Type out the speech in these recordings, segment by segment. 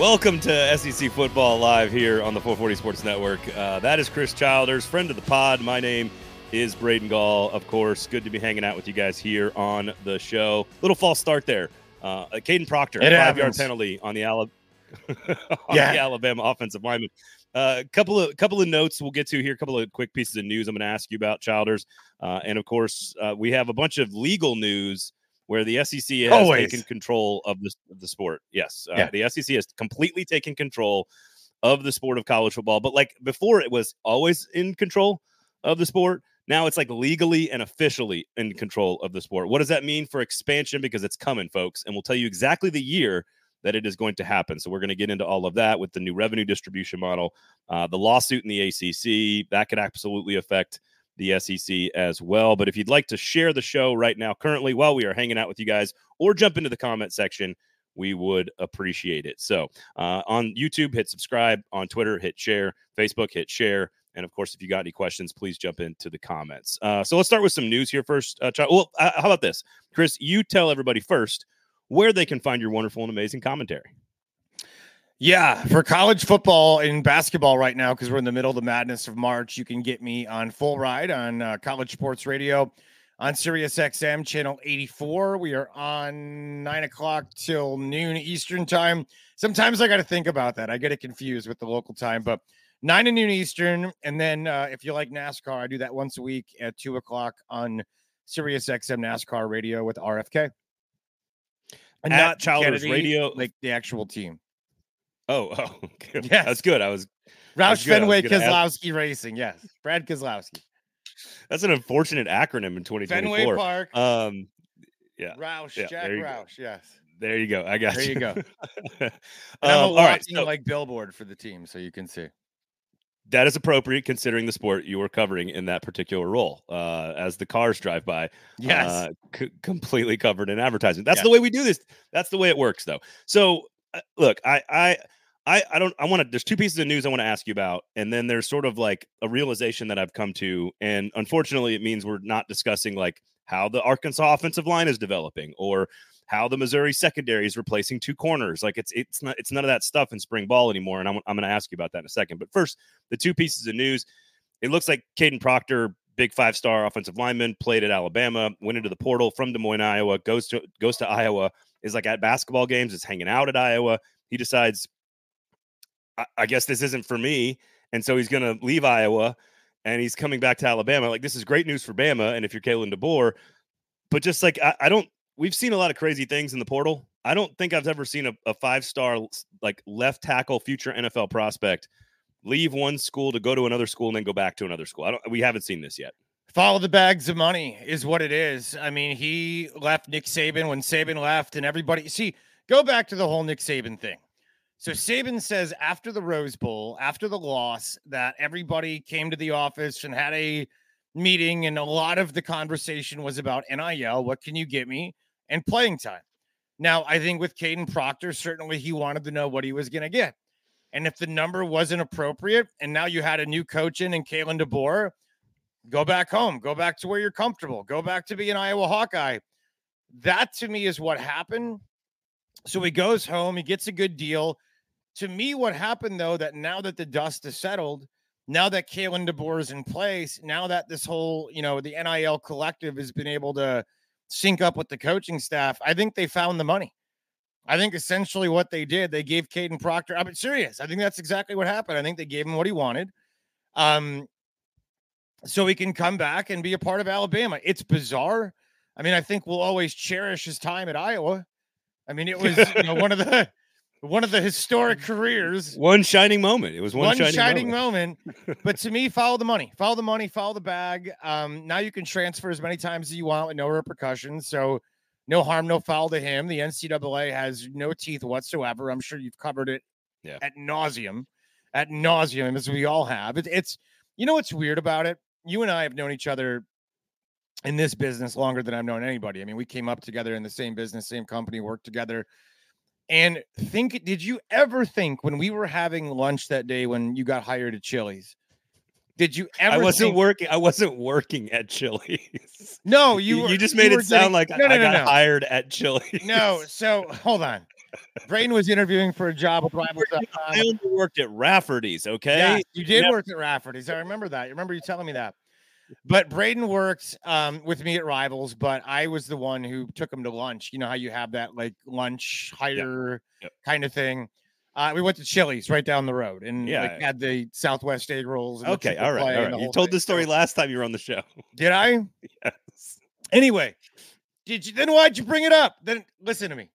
Welcome to SEC Football Live here on the 440 Sports Network. That is Chris Childers, friend of the pod. My name is Braden Gall, of course. Good to be hanging out with you guys here on the show. Little false start there. Caden Proctor, 5-yard penalty on the Alabama offensive lineman. Couple of notes we'll get to here. A couple of quick pieces of news I'm going to ask you about, Childers. And, of course, we have a bunch of legal news where the SEC has taken control of the sport. Yes, the SEC has completely taken control of the sport of college football. But like before, it was always in control of the sport. Now it's like legally and officially in control of the sport. What does that mean for expansion? Because it's coming, folks. And we'll tell you exactly the year that it is going to happen. So we're going to get into all of that with the new revenue distribution model, the lawsuit in the ACC. That could absolutely affect the SEC as well. But if you'd like to share the show right now, currently, while we are hanging out with you guys, or jump into the comment section, we would appreciate it. So on YouTube, hit subscribe. On Twitter, hit share. Facebook, hit share. And, of course, if you got any questions, please jump into the comments. So let's start with some news here first. How about this? Chris, you tell everybody first where they can find your wonderful and amazing commentary. Yeah, for college football and basketball right now, because we're in the middle of the madness of March, you can get me on Full Ride on College Sports Radio on Sirius XM channel 84. We are on 9 o'clock till noon Eastern time. Sometimes I got to think about that. I get it confused with the local time, but 9 to noon Eastern. And then if you like NASCAR, I do that once a week at 2 o'clock on Sirius XM NASCAR radio with RFK. And at not Childers Kennedy, Radio, like the actual team. Oh, okay. Yes. That's good. Roush Fenway Keselowski Racing. Yes. Brad Keselowski. That's an unfortunate acronym in 2024. Fenway Park. Yeah. Roush. Yeah, Jack Roush. Yes. There you go. I got you. There you go. I'm a all right. So, like billboard for the team, so you can see. That is appropriate considering the sport you were covering in that particular role. As the cars drive by, yes, completely covered in advertising. That's the way we do this. That's the way it works, though. So, look, I want to. There's two pieces of news I want to ask you about, and then there's sort of like a realization that I've come to, and unfortunately, it means we're not discussing like how the Arkansas offensive line is developing or how the Missouri secondary is replacing two corners. Like it's none of that stuff in spring ball anymore. And I'm going to ask you about that in a second. But first, the two pieces of news. It looks like Caden Proctor, big 5-star offensive lineman, played at Alabama, went into the portal from Des Moines, Iowa, goes to Iowa, is like at basketball games, is hanging out at Iowa. He decides, I guess this isn't for me. And so he's going to leave Iowa and he's coming back to Alabama. Like, this is great news for Bama. And if you're Kalen DeBoer, but just like, we've seen a lot of crazy things in the portal. I don't think I've ever seen a 5-star like left tackle future NFL prospect leave one school to go to another school and then go back to another school. We haven't seen this yet. Follow the bags of money is what it is. I mean, he left Nick Saban when Saban left, and everybody go back to the whole Nick Saban thing. So Saban says after the Rose Bowl, after the loss, that everybody came to the office and had a meeting, and a lot of the conversation was about NIL. What can you get me? And playing time. Now, I think with Caden Proctor, certainly he wanted to know what he was going to get. And if the number wasn't appropriate, and now you had a new coach in Kalen DeBoer, go back home. Go back to where you're comfortable. Go back to be an Iowa Hawkeye. That, to me, is what happened. So he goes home. He gets a good deal. To me, what happened, though, that now that the dust is settled, now that Kalen DeBoer is in place, now that this whole, the NIL collective has been able to sync up with the coaching staff, I think they found the money. I think essentially what they did, they gave Caden Proctor. I'm serious. I think that's exactly what happened. I think they gave him what he wanted. So he can come back and be a part of Alabama. It's bizarre. I mean, I think we'll always cherish his time at Iowa. I mean, it was one of the historic careers. One shining moment. It was one shining moment. But to me, follow the money. Follow the money. Follow the bag. Now you can transfer as many times as you want with no repercussions. So no harm, no foul to him. The NCAA has no teeth whatsoever. I'm sure you've covered it ad nauseum, as we all have. It's what's weird about it? You and I have known each other in this business longer than I've known anybody. I mean, we came up together in the same business, same company, worked together. And did you ever think when we were having lunch that day when you got hired at Chili's, did you ever? I wasn't working at Chili's. No, you just made it sound like I got hired at Chili's. No, so hold on. Braden was interviewing for a job with I Rivals.com. only worked at Rafferty's, okay? Yeah, you did work at Rafferty's. I remember that. I remember you telling me that. But Braden worked with me at Rivals, but I was the one who took him to lunch. You know how you have that like lunch hire kind of thing. We went to Chili's right down the road and like had the Southwest egg rolls. And okay, all right. You told this story last time you were on the show. Did I? Yes. Anyway, then why'd you bring it up? Then listen to me.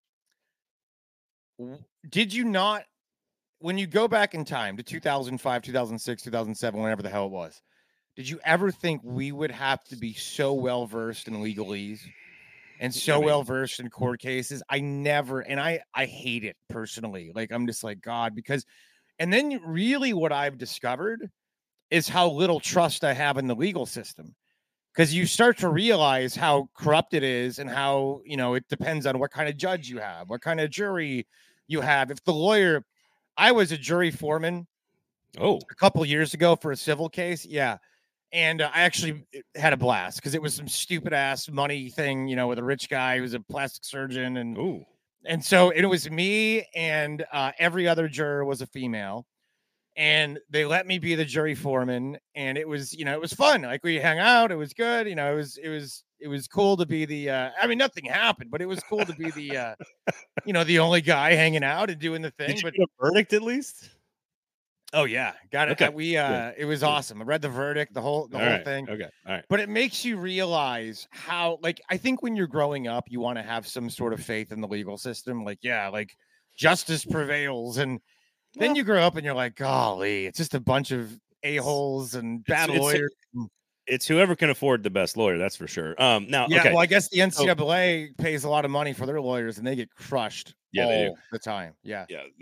Did you not, when you go back in time to 2005, 2006, 2007, whenever the hell it was, did you ever think we would have to be so well versed in legalese and so well versed in court cases? I never, and I hate it personally. Like, I'm just like, God, because, and then really what I've discovered is how little trust I have in the legal system. Because you start to realize how corrupt it is and how, it depends on what kind of judge you have, what kind of jury you have. If the lawyer, I was a jury foreman a couple years ago for a civil case. Yeah. And I actually had a blast because it was some stupid ass money thing, with a rich guy who was a plastic surgeon. And so it was me and every other juror was a female. And they let me be the jury foreman, and it was, it was fun. Like we hung out, it was good. It was cool to be the. I mean, nothing happened, but it was cool to be the, the only guy hanging out and doing the thing. Did you get a verdict at least? Oh yeah, got it. Okay. It was awesome. I read the verdict, the whole thing. Okay, all right. But it makes you realize how, like, I think when you're growing up, you want to have some sort of faith in the legal system. Like, yeah, like justice prevails and. Then you grow up and you're like, golly, it's just a bunch of a-holes and bad lawyers. It's whoever can afford the best lawyer, that's for sure. Well, I guess the NCAA pays a lot of money for their lawyers and they get crushed all the time. Yeah.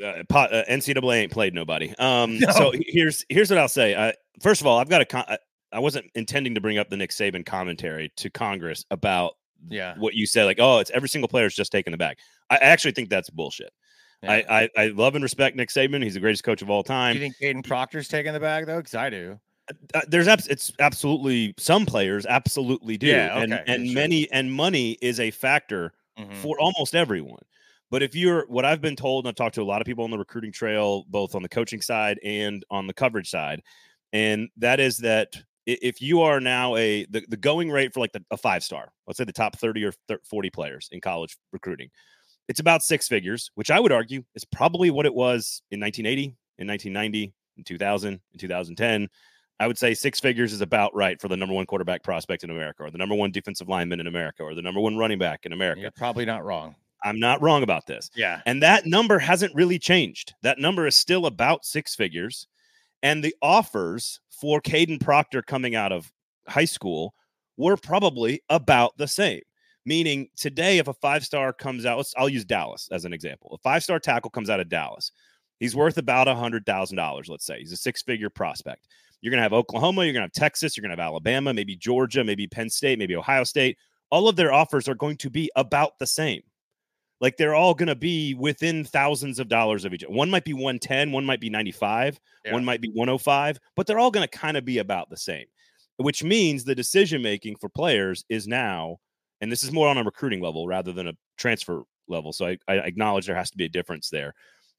NCAA ain't played nobody. No. So here's what I'll say. First of all, I wasn't intending to bring up the Nick Saban commentary to Congress about what you said, like, oh, it's every single player is just taking the bag. I actually think that's bullshit. Yeah. I love and respect Nick Saban. He's the greatest coach of all time. Do you think Caden Proctor's taking the bag though? Because I do. It's absolutely some players absolutely do. Yeah, okay, and money is a factor for almost everyone. But if you're what I've been told, and I've talked to a lot of people on the recruiting trail, both on the coaching side and on the coverage side, and that is that if you are now the going rate for like a 5-star, let's say the top 30 or 40 players in college recruiting. It's about 6 figures, which I would argue is probably what it was in 1980, in 1990, in 2000, in 2010. I would say 6 figures is about right for the number 1 quarterback prospect in America, or the number 1 defensive lineman in America, or the number 1 running back in America. You're probably not wrong. I'm not wrong about this. Yeah. And that number hasn't really changed. That number is still about 6 figures. And the offers for Caden Proctor coming out of high school were probably about the same. Meaning today, if a 5-star comes out, I'll use Dallas as an example. A 5-star tackle comes out of Dallas. He's worth about $100,000, let's say. He's a 6-figure prospect. You're going to have Oklahoma. You're going to have Texas. You're going to have Alabama, maybe Georgia, maybe Penn State, maybe Ohio State. All of their offers are going to be about the same. Like they're all going to be within thousands of dollars of each. One might be 110, one might be 95, one might be 105, but they're all going to kind of be about the same, which means the decision-making for players is now, and this is more on a recruiting level rather than a transfer level. So I acknowledge there has to be a difference there.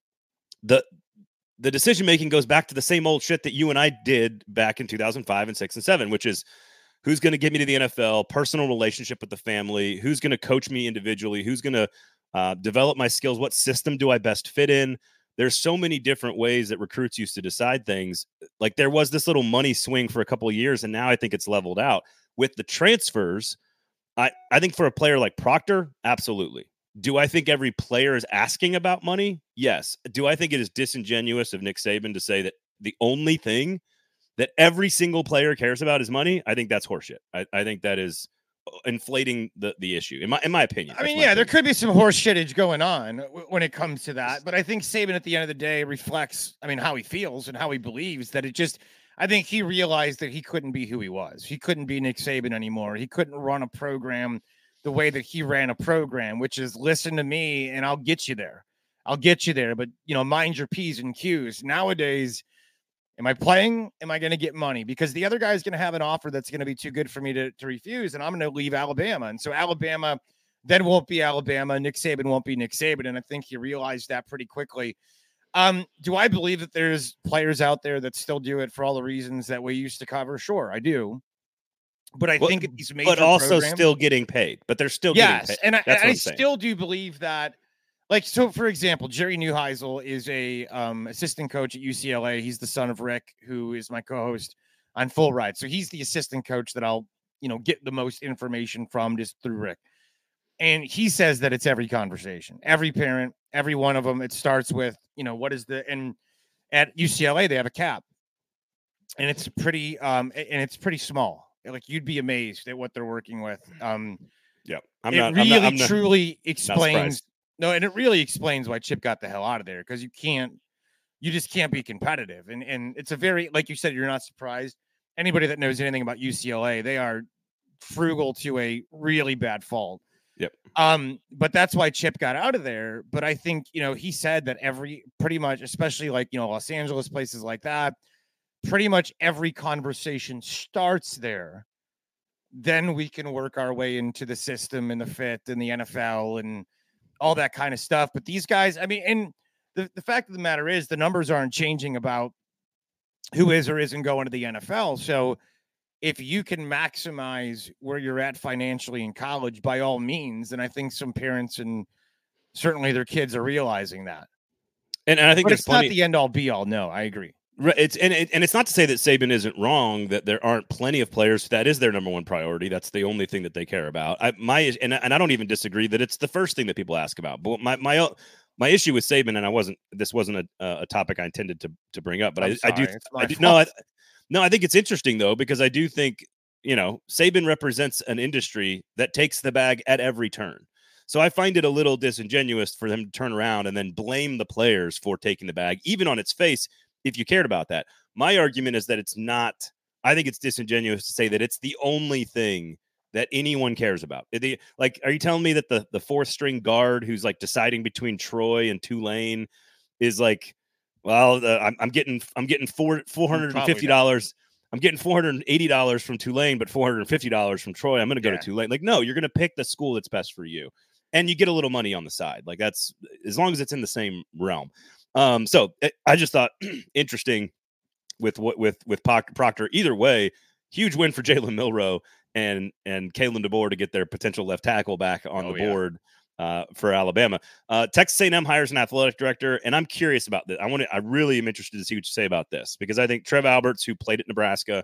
The decision-making goes back to the same old shit that you and I did back in 2005 and 6 and 7, which is who's going to get me to the NFL, personal relationship with the family, who's going to coach me individually, who's going to develop my skills, what system do I best fit in? There's so many different ways that recruits used to decide things. Like there was this little money swing for a couple of years, and now I think it's leveled out. With the transfers, I think for a player like Proctor, absolutely. Do I think every player is asking about money? Yes. Do I think it is disingenuous of Nick Saban to say that the only thing that every single player cares about is money? I think that's horseshit. I think that is inflating the issue, in my opinion. I mean, there could be some horse shittage going on when it comes to that. But I think Saban at the end of the day reflects, how he feels and how he believes that I think he realized that he couldn't be who he was. He couldn't be Nick Saban anymore. He couldn't run a program the way that he ran a program, which is listen to me and I'll get you there. But, mind your P's and Q's. Nowadays, am I playing? Am I going to get money? Because the other guy is going to have an offer that's going to be too good for me to refuse, and I'm going to leave Alabama. And so Alabama then won't be Alabama. Nick Saban won't be Nick Saban. And I think he realized that pretty quickly. Do I believe that there's players out there that still do it for all the reasons that we used to cover? Sure, I do. But I think these major but also programs, still getting paid. But they're still yes, getting paid. And I still do believe that. Like, so for example, Jerry Neuheisel is a assistant coach at UCLA. He's the son of Rick, who is my co-host on Full Ride. So he's the assistant coach that I'll, get the most information from just through Rick. And he says that it's every conversation, every parent, every one of them. It starts with, what is and at UCLA, they have a cap. And it's pretty small. Like, you'd be amazed at what they're working with. Yeah. It truly explains. No, and it really explains why Chip got the hell out of there, because you just can't be competitive. And it's a very, like you said, you're not surprised. Anybody that knows anything about UCLA, they are frugal to a really bad fault. Yep. But that's why Chip got out of there. But I think, he said that pretty much, especially like, Los Angeles, places like that, pretty much every conversation starts there. Then we can work our way into the system and the fit and the NFL and all that kind of stuff. But these guys, I mean, and the fact of the matter is the numbers aren't changing about who is or isn't going to the NFL. So if you can maximize where you're at financially in college, by all means, and I think some parents and certainly their kids are realizing that. And I think it's not the end all be all. No, I agree. It's not to say that Saban isn't wrong, that there aren't plenty of players that is their number one priority. That's the only thing that they care about. I don't even disagree that it's the first thing that people ask about. But my issue with Saban, and this wasn't a topic I intended to bring up, but I think it's interesting though, because I do think, Saban represents an industry that takes the bag at every turn. So I find it a little disingenuous for them to turn around and then blame the players for taking the bag, even on its face, if you cared about that. My argument is that it's not. I think it's disingenuous to say that it's the only thing that anyone cares about. Are you telling me that the fourth string guard who's like deciding between Troy and Tulane is like, well, I'm getting $450. I'm getting $480 from Tulane, but $450 from Troy. I'm going to go to Tulane. Like, no, you're going to pick the school that's best for you, and you get a little money on the side. Like, that's as long as it's in the same realm. So I just thought interesting with Proctor. Either way, huge win for Jalen Milroe and Kalen DeBoer to get their potential left tackle back on the board for Alabama. Texas A&M hires an athletic director, and I'm curious about this. I really am interested to see what you say about this, because I think Trev Alberts, who played at Nebraska,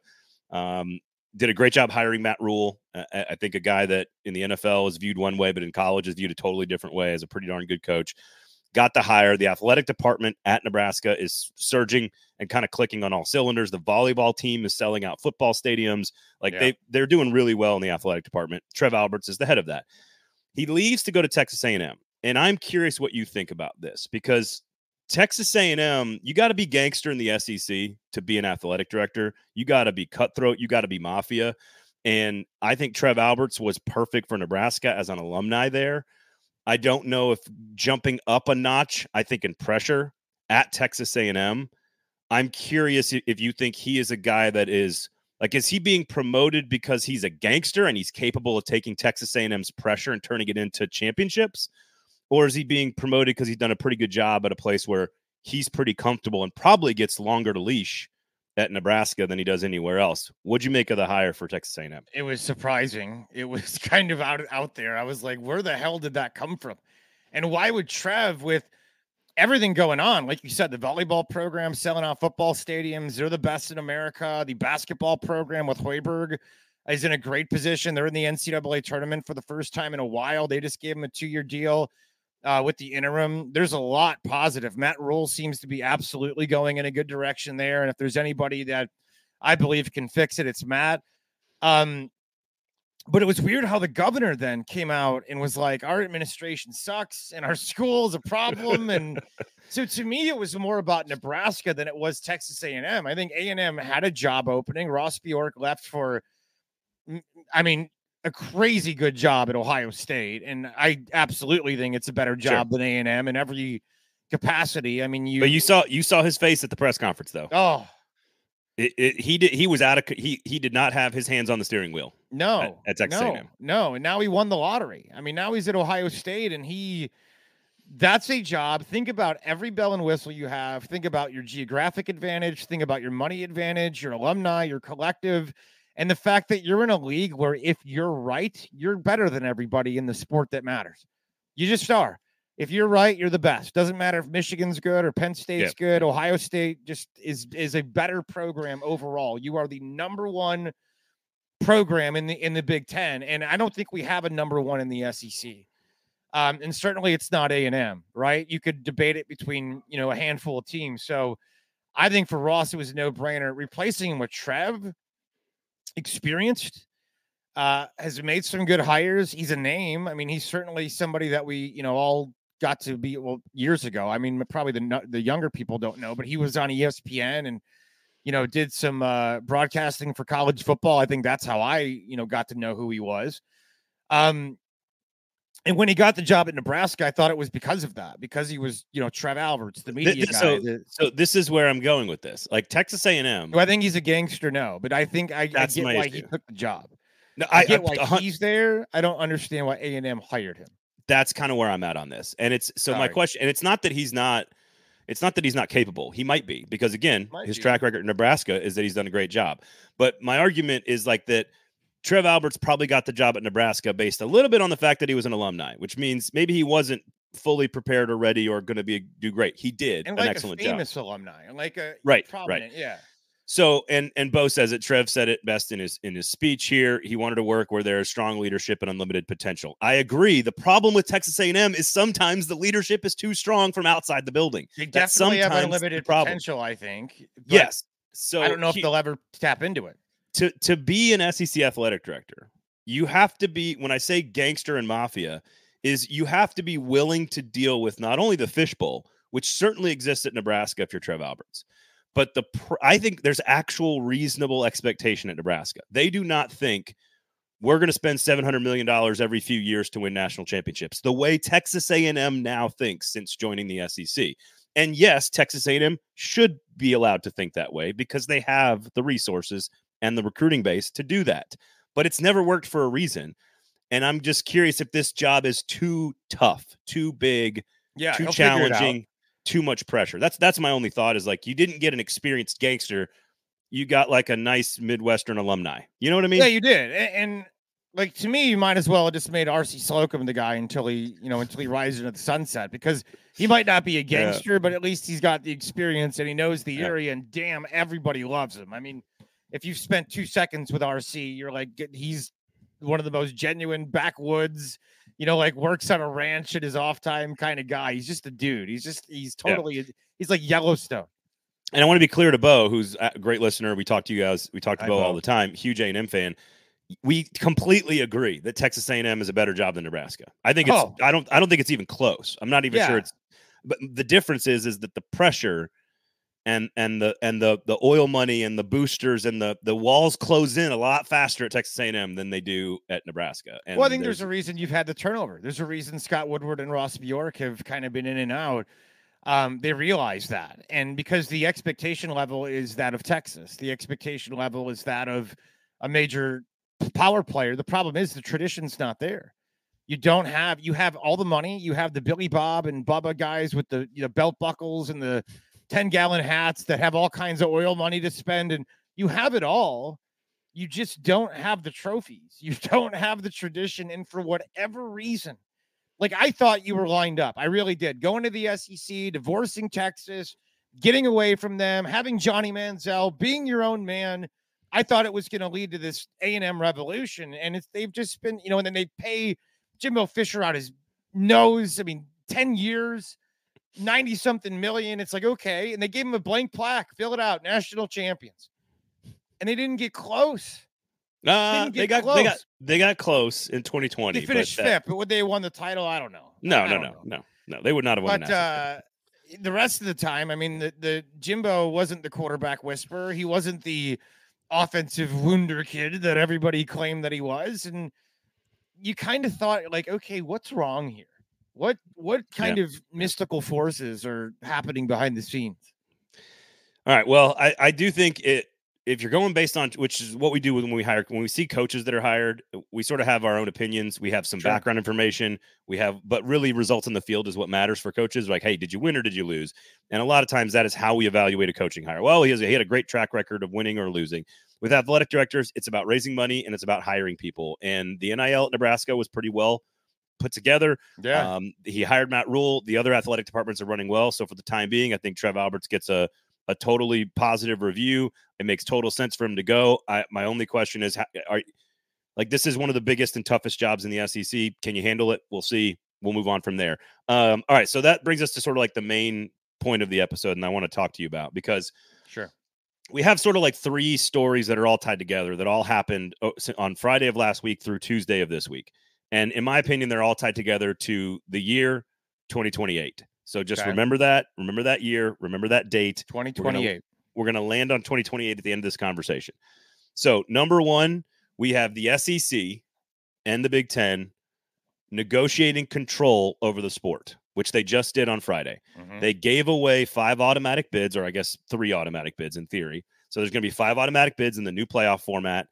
did a great job hiring Matt Rule. I think a guy that in the NFL is viewed one way, but in college is viewed a totally different way, as a pretty darn good coach. Got the hire. The athletic department at Nebraska is surging and kind of clicking on all cylinders. The volleyball team is selling out football stadiums. They're doing really well in the athletic department. Trev Alberts is the head of that. He leaves to go to Texas A&M. And I'm curious what you think about this, because Texas A&M, you got to be gangster in the SEC to be an athletic director. You got to be cutthroat. You got to be mafia. And I think Trev Alberts was perfect for Nebraska as an alumni there. I don't know if jumping up a notch, I think in pressure at Texas A&M, I'm curious if you think he is a guy that is he being promoted because he's a gangster and he's capable of taking Texas A&M's pressure and turning it into championships? Or is he being promoted because he's done a pretty good job at a place where he's pretty comfortable and probably gets longer to leash at Nebraska than he does anywhere else? What'd you make of the hire for Texas A&M? It was surprising. It was kind of out there. I was like, where the hell did that come from? And why would Trev, with everything going on, like you said, the volleyball program selling out football stadiums, they're the best in America. The basketball program with Hoiberg is in a great position. They're in the NCAA tournament for the first time in a while. They just gave him a 2-year deal with the interim. There's a lot positive. Matt Rule seems to be absolutely going in a good direction there. And if there's anybody that I believe can fix it, it's Matt. But it was weird how the governor then came out and was like, our administration sucks and our school is a problem. And so to me, it was more about Nebraska than it was Texas A&M. I think A&M had a job opening. Ross Bjork left for, a crazy good job at Ohio State. And I absolutely think it's a better job than A&M in every capacity. But you saw his face at the press conference though. Oh, He was out of he did not have his hands on the steering wheel. No, at Texas A&M. no. And now he won the lottery. I mean, now he's at Ohio State, and that's a job. Think about every bell and whistle you have. Think about your geographic advantage. Think about your money advantage, your alumni, your collective, and the fact that you're in a league where if you're right, you're better than everybody in the sport that matters. You just are. If you're right, you're the best. Doesn't matter if Michigan's good or Penn State's good. Ohio State just is a better program overall. You are the number one program in the Big Ten, and I don't think we have a number one in the SEC. And certainly it's not A&M, right? You could debate it between, a handful of teams. So I think for Ross, it was a no-brainer. Replacing him with Trev, experienced, has made some good hires. He's a name. I mean, he's certainly somebody that we, all got to be years ago. I mean, probably the younger people don't know, but he was on ESPN and, did some broadcasting for college football. I think that's how I, got to know who he was. And when he got the job at Nebraska, I thought it was because of that, because he was, Trev Alberts, the media guy. So this is where I'm going with this. Like Texas A&M. Do I think he's a gangster? No, but I think I get why he took the job. No, I get why he's there. I don't understand why A&M hired him. That's kind of where I'm at on this. And my question, and it's not that he's not capable. He might be, because again, his track record in Nebraska is that he's done a great job. But my argument is like that Trev Alberts probably got the job at Nebraska based a little bit on the fact that he was an alumni, which means maybe he wasn't fully prepared or ready or going to do great. He did an excellent job. Famous alumni, and like a prominent, yeah. So, and Bo says it. Trev said it best in his speech here. He wanted to work where there is strong leadership and unlimited potential. I agree. The problem with Texas A&M is sometimes the leadership is too strong from outside the building. They definitely have unlimited potential, I think. Yes. So I don't know if they'll ever tap into it. To be an SEC athletic director, you have to be, when I say gangster and mafia, is you have to be willing to deal with not only the fishbowl, which certainly exists at Nebraska if you're Trev Alberts, but I think there's actual reasonable expectation at Nebraska. They do not think we're going to spend $700 million every few years to win national championships, the way Texas A&M now thinks since joining the SEC. And yes, Texas A&M should be allowed to think that way because they have the resources and the recruiting base to do that. But it's never worked for a reason. And I'm just curious if this job is too tough, too big, too challenging, too much pressure. That's my only thought, is like, you didn't get an experienced gangster. You got like a nice Midwestern alumni. You know what I mean? Yeah, you did. And like, to me, you might as well have just made R.C. Slocum the guy until he rises into the sunset, because he might not be a gangster, but at least he's got the experience and he knows the area, and damn, everybody loves him. I mean, if you've spent 2 seconds with R.C., you're like, he's one of the most genuine backwoods, like works on a ranch at his off time kind of guy. He's just a dude. He's totally, he's like Yellowstone. And I want to be clear to Bo, who's a great listener. We talk to you guys. We talk to Bo all the time. Huge A&M fan. We completely agree that Texas A&M is a better job than Nebraska. I think it's, I don't think it's even close. I'm not even sure but the difference is that the pressure and the oil money and the boosters and the walls close in a lot faster at Texas A&M than they do at Nebraska. And I think there's a reason you've had the turnover. There's a reason Scott Woodward and Ross Bjork have kind of been in and out. They realize that. And because the expectation level is that of Texas, the expectation level is that of a major power player. The problem is the tradition's not there. You have all the money. You have the Billy Bob and Bubba guys with the belt buckles and the 10-gallon hats that have all kinds of oil money to spend, and you have it all. You just don't have the trophies. You don't have the tradition. And for whatever reason, like, I thought you were lined up. I really did. Going to the SEC, divorcing Texas, getting away from them, having Johnny Manziel, being your own man. I thought it was going to lead to this A&M revolution. And they've just been, and then they pay Jimbo Fisher out his nose. I mean, 10 years, 90-something million. It's like, okay. And they gave him a blank plaque, fill it out, national champions. And they didn't get close. They got close in 2020. They finished fifth, but would they have won the title? I don't know. No. They would not have won. But the rest of the time, I mean, the Jimbo wasn't the quarterback whisperer. He wasn't the offensive wunderkid that everybody claimed that he was. And you kind of thought, like, okay, what's wrong here? What kind of mystical forces are happening behind the scenes? All right. Well, I do think if you're going based on, which is what we do when we see coaches that are hired, we sort of have our own opinions. We have some background information. But really results in the field is what matters for coaches. Like, hey, did you win or did you lose? And a lot of times that is how we evaluate a coaching hire. Well, he had a great track record of winning or losing. With athletic directors, it's about raising money and it's about hiring people. And the NIL at Nebraska was pretty well put together. Yeah. He hired Matt Rule. The other athletic departments are running well. So for the time being, I think Trev Alberts gets a totally positive review. It makes total sense for him to go. My only question is, this is one of the biggest and toughest jobs in the SEC. Can you handle it? We'll see. We'll move on from there. All right. So that brings us to sort of like the main point of the episode. And I want to talk to you about, because sure, we have sort of like three stories that are all tied together that all happened on Friday of last week through Tuesday of this week. And in my opinion, they're all tied together to the year 2028. So just remember that year, remember that date. 2028. We're going to land on 2028 at the end of this conversation. So number one, we have the SEC and the Big Ten negotiating control over the sport, which they just did on Friday. Mm-hmm. They gave away 5 automatic bids, or I guess 3 automatic bids in theory. So there's going to be 5 automatic bids in the new playoff format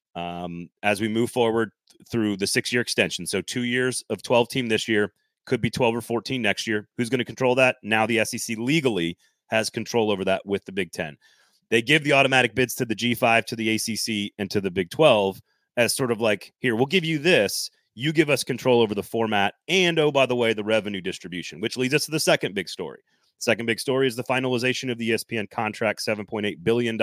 as we move forward through the 6-year extension. So 2 years of 12 team this year. Could be 12 or 14 next year. Who's going to control that? Now the SEC legally has control over that with the Big Ten. They give the automatic bids to the G5, to the ACC, and to the Big 12 as sort of like, here, we'll give you this. You give us control over the format and, oh, by the way, the revenue distribution, which leads us to the second big story. Second big story is the finalization of the ESPN contract, $7.8 billion,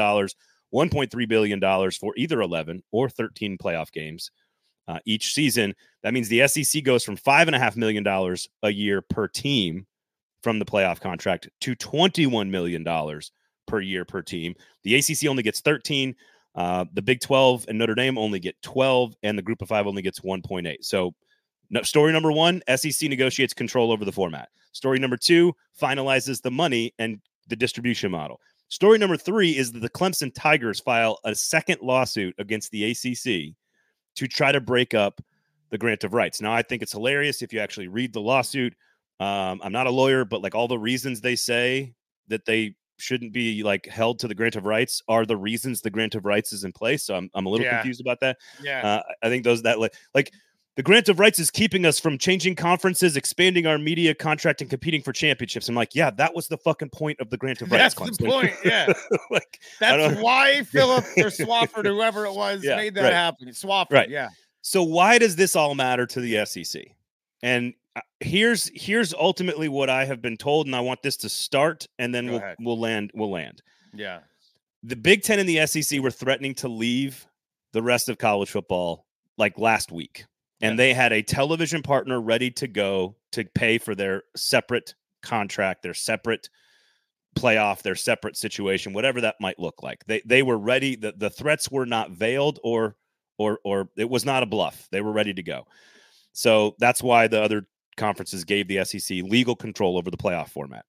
$1.3 billion for either 11 or 13 playoff games. Each season. That means the SEC goes from $5.5 million a year per team from the playoff contract to $21 million per year per team. The ACC only gets 13. The Big 12 and Notre Dame only get 12, and the Group of 5 only gets 1.8. So story number one, SEC negotiates control over the format. Story number 2, finalizes the money and the distribution model. Story number 3 is that the Clemson Tigers file a second lawsuit against the ACC to try to break up the grant of rights. Now, I think it's hilarious if you actually read the lawsuit. I'm not a lawyer, but like all the reasons they say that they shouldn't be like held to the grant of rights are the reasons the grant of rights is in place. So I'm a little confused about that. Yeah. I think like the grant of rights is keeping us from changing conferences, expanding our media contract, and competing for championships. I'm like, yeah, that was the fucking point of the grant of rights. That's the point. Yeah. That's why Philip or Swafford, whoever it was, made that happen. Swafford. Right. Yeah. So why does this all matter to the SEC? And here's ultimately what I have been told, and I want this to start, and then we'll land. Yeah. The Big Ten and the SEC were threatening to leave the rest of college football like last week. And they had a television partner ready to go to pay for their separate contract, their separate playoff, their separate situation, whatever that might look like. They were ready. The threats were not veiled or it was not a bluff. They were ready to go. So that's why the other conferences gave the SEC legal control over the playoff format.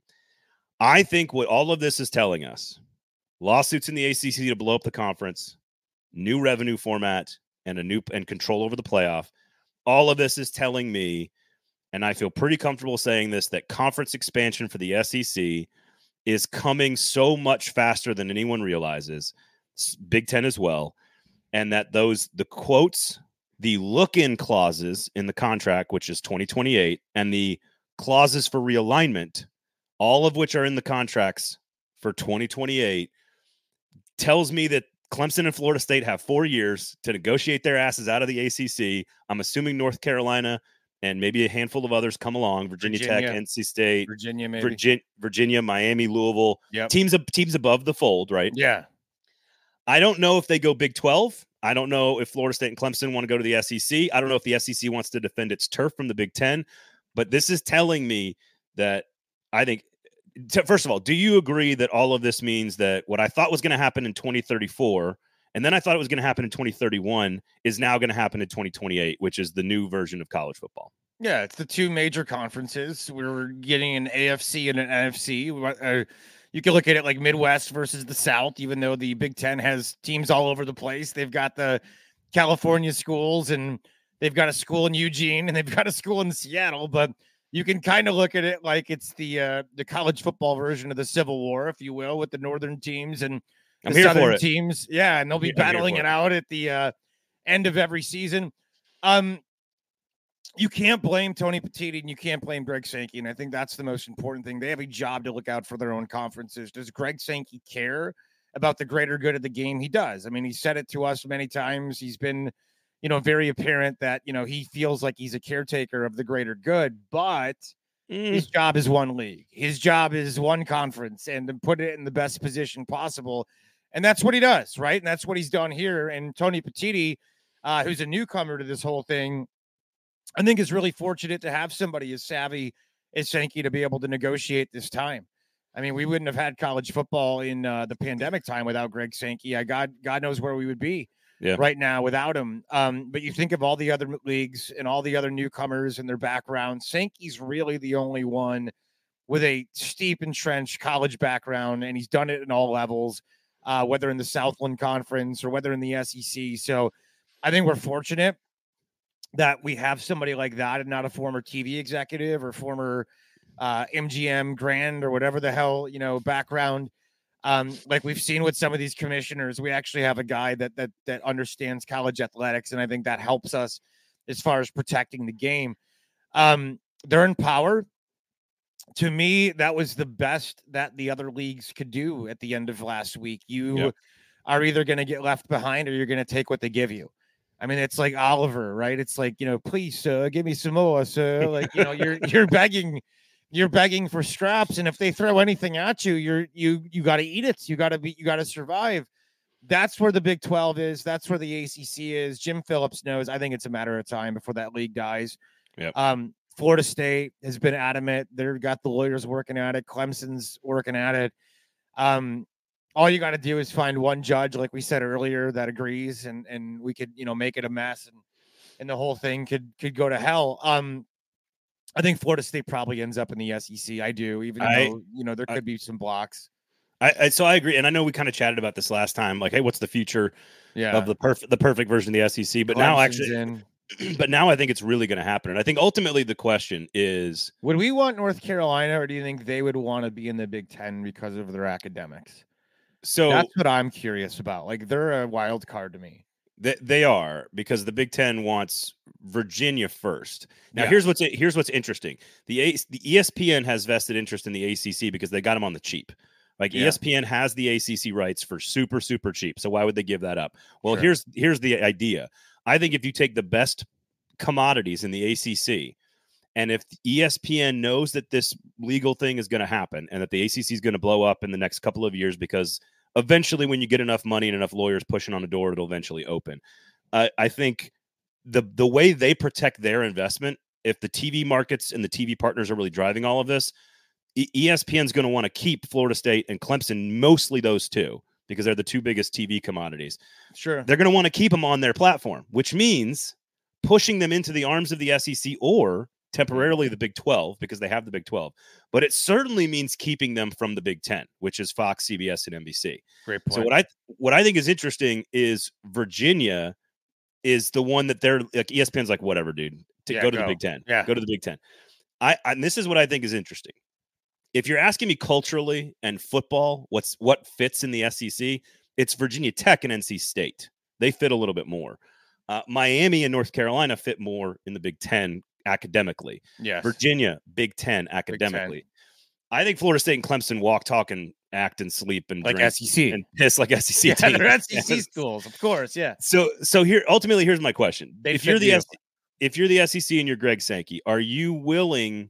I think what all of this is telling us, lawsuits in the ACC to blow up the conference, new revenue format, and control over the playoff. All of this is telling me, and I feel pretty comfortable saying this, that conference expansion for the SEC is coming so much faster than anyone realizes, Big Ten as well, and that the quotes, the look-in clauses in the contract, which is 2028, and the clauses for realignment, all of which are in the contracts for 2028, tells me that Clemson and Florida State have 4 years to negotiate their asses out of the ACC. I'm assuming North Carolina and maybe a handful of others come along. Virginia Tech, NC State, Virginia, maybe. Virginia, Miami, Louisville. Yep. Teams above the fold, right? Yeah. I don't know if they go Big 12. I don't know if Florida State and Clemson want to go to the SEC. I don't know if the SEC wants to defend its turf from the Big Ten. But this is telling me that I think, first of all, do you agree that all of this means that what I thought was going to happen in 2034, and then I thought it was going to happen in 2031, is now going to happen in 2028, which is the new version of college football? Yeah, it's the two major conferences. We're getting an AFC and an NFC. You can look at it like Midwest versus the South, even though the Big Ten has teams all over the place. They've got the California schools, and they've got a school in Eugene, and they've got a school in Seattle, but you can kind of look at it like it's the college football version of the Civil War, if you will, with the northern teams and I'm here for it. Teams. Yeah, and they'll be battling it out at the end of every season. You can't blame Tony Petitti and you can't blame Greg Sankey. And I think that's the most important thing. They have a job to look out for their own conferences. Does Greg Sankey care about the greater good of the game? He does. I mean, he said it to us many times. He's been, very apparent that, he feels like he's a caretaker of the greater good, but his job is one league. His job is one conference and to put it in the best position possible. And that's what he does, right? And that's what he's done here. And Tony Petitti, who's a newcomer to this whole thing, I think is really fortunate to have somebody as savvy as Sankey to be able to negotiate this time. I mean, we wouldn't have had college football in the pandemic time without Greg Sankey. God knows where we would be right now without him. But you think of all the other leagues and all the other newcomers and their background. Sankey's really the only one with a steep entrenched college background, and he's done it in all levels, whether in the Southland Conference or whether in the SEC. So I think we're fortunate that we have somebody like that and not a former TV executive or former MGM Grand or whatever the hell, background. Like we've seen with some of these commissioners, we actually have a guy that understands college athletics. And I think that helps us as far as protecting the game. They're in power. To me, that was the best that the other leagues could do at the end of last week. You are either going to get left behind or you're going to take what they give you. I mean, it's like Oliver, right? It's like, please, give me some more, sir. Like, you're begging for straps. And if they throw anything at you, you got to eat it. You got to survive. That's where the Big 12 is. That's where the ACC is. Jim Phillips knows. I think it's a matter of time before that league dies. Yep. Florida State has been adamant. They've got the lawyers working at it. Clemson's working at it. All you got to do is find one judge, like we said earlier, that agrees, and we could, make it a mess, and the whole thing could go to hell. I think Florida State probably ends up in the SEC. I do, even though, there could be some blocks. So I agree, and I know we kind of chatted about this last time. Like, hey, what's the future of the perfect version of the SEC? But now I think it's really going to happen, and I think ultimately the question is: would we want North Carolina, or do you think they would want to be in the Big Ten because of their academics? So that's what I'm curious about. Like, they're a wild card to me. They are, because the Big Ten wants Virginia first. Now, here's what's interesting. The ESPN has vested interest in the ACC because they got them on the cheap. Like, ESPN has the ACC rights for super, super cheap. So why would they give that up? Well, here's the idea. I think if you take the best commodities in the ACC, and if ESPN knows that this legal thing is going to happen and that the ACC is going to blow up in the next couple of years, because eventually when you get enough money and enough lawyers pushing on the door, it'll eventually open. I think the way they protect their investment, if the TV markets and the TV partners are really driving all of this, ESPN's going to want to keep Florida State and Clemson, mostly those two, because they're the two biggest TV commodities. Sure. They're going to want to keep them on their platform, which means pushing them into the arms of the SEC or temporarily the Big 12, because they have the Big 12. But it certainly means keeping them from the Big 10, which is Fox, CBS, and NBC. Great point. So what I think is interesting is Virginia is the one that they're like, ESPN's like, whatever, dude, go to the Big 10. Yeah. Go to the Big 10. And this is what I think is interesting. If you're asking me culturally and football, what fits in the SEC, it's Virginia Tech and NC State. They fit a little bit more. Miami and North Carolina fit more in the Big 10 academically. Yes. Virginia, Big 10 academically. Big 10. I think Florida State and Clemson walk, talk, and act and sleep and like drink SEC and piss like SEC. Yeah, they're SEC schools, of course. Yeah. So here's my question: if you're the SEC and you're Greg Sankey, are you willing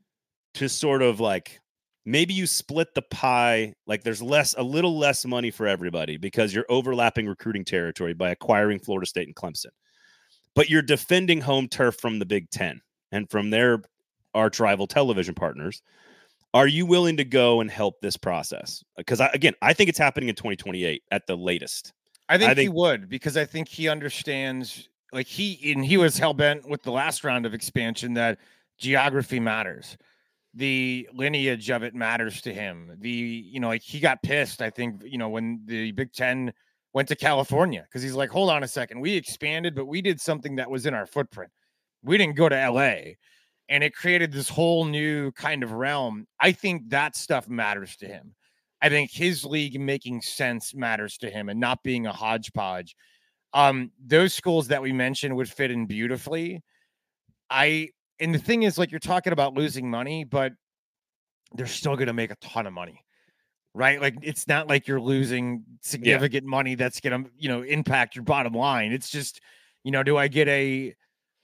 to sort of like, maybe you split the pie, like there's a little less money for everybody because you're overlapping recruiting territory by acquiring Florida State and Clemson, but you're defending home turf from the Big 10 and from their arch rival television partners. Are you willing to go and help this process? Because I think it's happening in 2028 at the latest. I think he would, because I think he understands, like he was hell-bent with the last round of expansion that geography matters. The lineage of it matters to him. He got pissed, I think, when the Big 10 went to California, because he's like, hold on a second. We expanded, but we did something that was in our footprint. We didn't go to LA, and it created this whole new kind of realm. I think that stuff matters to him. I think his league making sense matters to him and not being a hodgepodge. Those schools that we mentioned would fit in beautifully. And the thing is, like, you're talking about losing money, but they're still going to make a ton of money, right? Like, it's not like you're losing significant money that's going to, impact your bottom line. It's just, do I get a,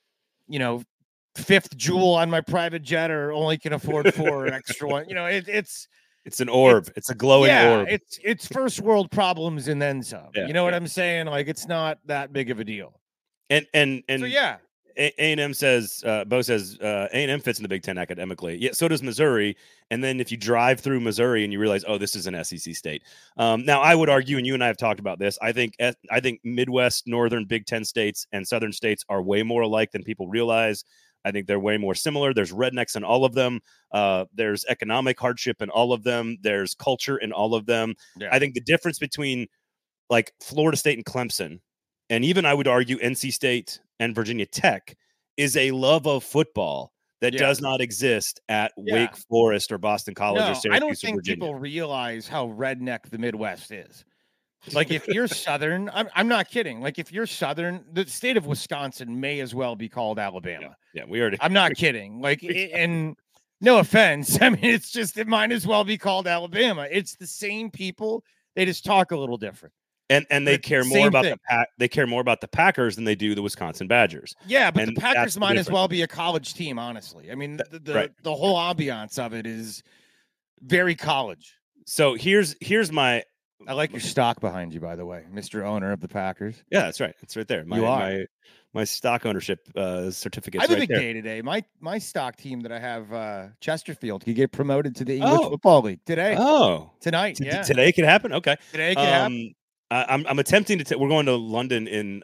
fifth jewel on my private jet, or only can afford 4 extra one? It's an orb. It's a glowing orb. It's first world problems and then some. Yeah, you know what I'm saying? Like, it's not that big of a deal. And so yeah. A&M says, Bo says, A&M fits in the Big Ten academically. Yeah, so does Missouri. And then if you drive through Missouri and you realize, oh, this is an SEC state. Now, I would argue, and you and I have talked about this, I think Midwest, Northern Big Ten states and Southern states are way more alike than people realize. I think they're way more similar. There's rednecks in all of them. There's economic hardship in all of them. There's culture in all of them. Yeah. I think the difference between like Florida State and Clemson, and even I would argue NC State and Virginia Tech, is a love of football that does not exist at Wake Forest or Boston College or Syracuse. I don't think Virginia. People realize how redneck the Midwest is. Like, if you're Southern, I'm not kidding. Like, if you're Southern, the state of Wisconsin may as well be called Alabama. Yeah, we already. I'm not kidding. Like, and no offense, I mean, it might as well be called Alabama. It's the same people. They just talk a little different. And they care more about they care more about the Packers than they do the Wisconsin Badgers. Yeah, but the Packers might as well be a college team, honestly. I mean, the whole ambiance of it is very college. So here's my. I like your stock behind you, by the way, Mr. Owner of the Packers. Yeah, that's right. It's right there. My stock ownership certificate. I have a big day today. My stock team that I have, Chesterfield, he get promoted to the English Football League today. Oh, tonight. Yeah, today could happen. Okay, today could happen. I'm attempting to. We're going to London at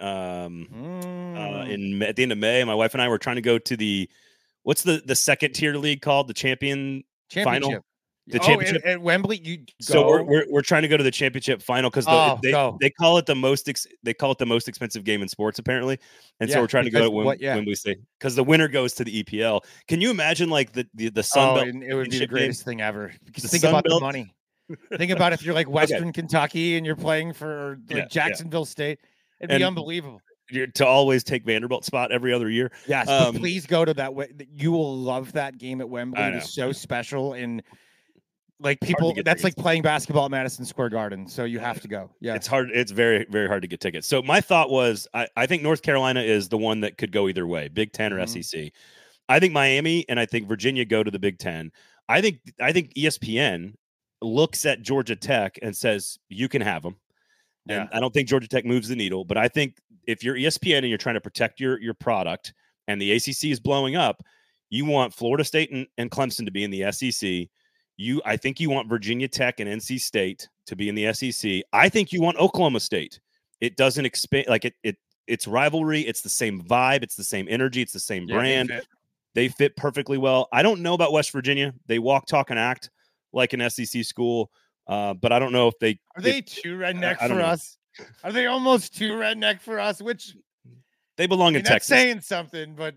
the end of May. My wife and I were trying to go to what's the second tier league called? The championship. Final. The championship at Wembley. So we're trying to go to the championship final because they call it the most expensive game in sports apparently, and so we're trying to go to Wembley Stadium because the winner goes to the EPL. Can you imagine like the Sun Belt? It would be the greatest thing ever. Because think about the money. Think about if you're like Western Kentucky and you're playing for Jacksonville State. It'd be unbelievable. To always take Vanderbilt's spot every other year. Yes, but please go to that. You will love that game at Wembley. It is so special, and like people, that's like playing basketball at Madison Square Garden. So you have to go. Yeah, it's hard. It's very, very hard to get tickets. So my thought was, I think North Carolina is the one that could go either way, Big Ten or SEC. I think Miami and I think Virginia go to the Big Ten. I think ESPN looks at Georgia Tech and says, you can have them. And I don't think Georgia Tech moves the needle, but I think if you're ESPN and you're trying to protect your product and the ACC is blowing up, you want Florida State and Clemson to be in the SEC. I think you want Virginia Tech and NC State to be in the SEC. I think you want Oklahoma State. It doesn't expand like it's rivalry. It's the same vibe. It's the same energy. It's the same brand. They fit perfectly well. I don't know about West Virginia. They walk, talk, and act like an SEC school, but I don't know if they are they too redneck for us. Are they almost too redneck for us? Which they belong in Texas. That's saying something, but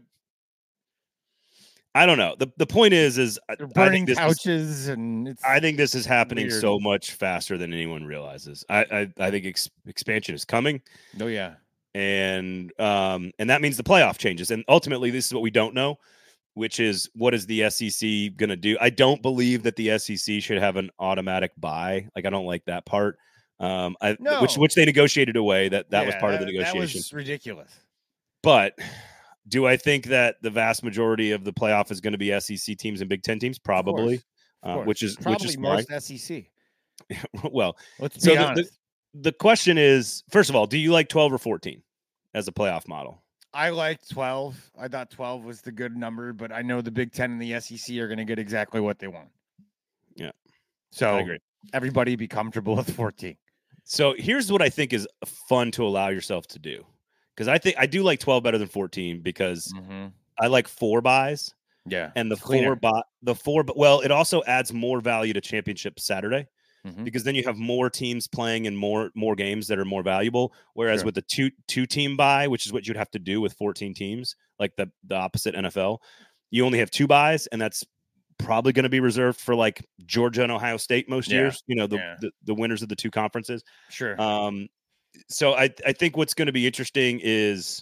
I don't know. The point is they're burning couches, and I think this is happening so much faster than anyone realizes. I think expansion is coming. Oh yeah, and that means the playoff changes, and ultimately this is what we don't know, which is what is the SEC going to do? I don't believe that the SEC should have an automatic bye. Like I don't like that part. Which they negotiated away. That was part of the negotiation. That was ridiculous. But do I think that the vast majority of the playoff is going to be SEC teams and Big Ten teams? Probably, of course. Which is probably most SEC. Well, let's be honest. The question is, first of all, do you like 12 or 14 as a playoff model? I liked 12. I thought 12 was the good number, but I know the Big Ten and the SEC are going to get exactly what they want. Yeah. So I agree. Everybody be comfortable with 14. So here's what I think is fun to allow yourself to do. Because I do like 12 better than 14 because I like 4 buys. Yeah. And it also adds more value to Championship Saturday because then you have more teams playing in more games that are more valuable. Whereas with the two team buy, which is what you'd have to do with 14 teams, like the opposite NFL, you only have 2 buys, and that's probably going to be reserved for like Georgia and Ohio State most years, Yeah. the winners of the two conferences. Sure. So I think what's going to be interesting is